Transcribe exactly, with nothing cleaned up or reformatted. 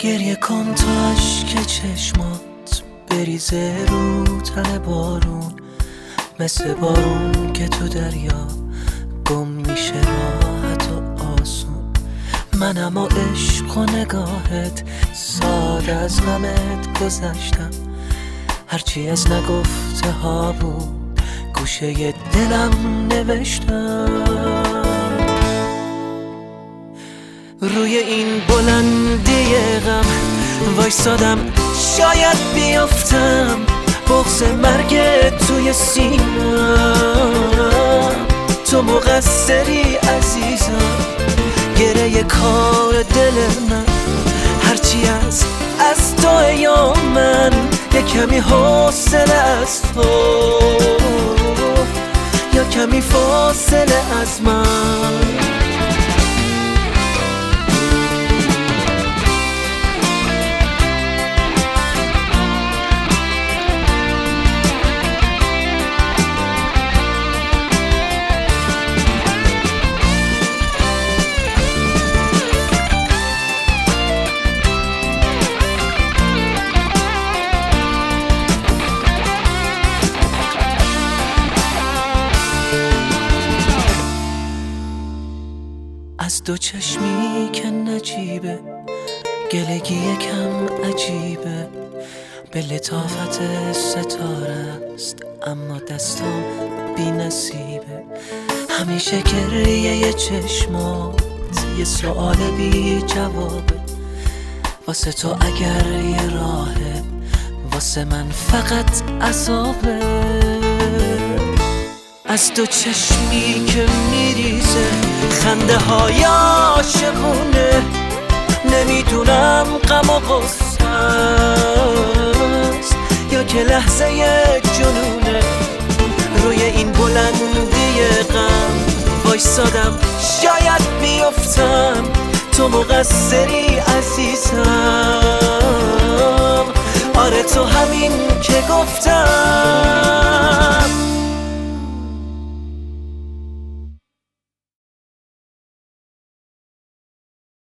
گریه کن تا اشک چشمات بریزه رو تن بارون، مثل بارون که تو دریا گم میشه راحت و آسون. من اما عشق و نگاهت ساده از غمت گذشتم، هرچی از نگفته ها بود گوشه دلم نوشتم. روی این بلندی غم وایسادم، شاید بیافتم بغض مرگ توی سینم. تو مقصری عزیزم، گره کار دل من، هرچی از از تو یا من یه کمی حوصله از تو یا کمی فاصله از من. از دو چشمی که نجیبه، گلگی کم عجیبه، به لطافت ستاره است اما دستام بی نصیبه. همیشه گریه یه چشمات یه سؤال بی جوابه، واسه تو اگر یه راهه، واسه من فقط عذابه. از دو چشمی که میریزه خنده های عاشقونه، نمیدونم غم و غصه است یا که لحظه جنونه. روی این بلندی غم وایسادم، شاید بیافتم تو مقصری عزیزم. آره تو همین که گفتم.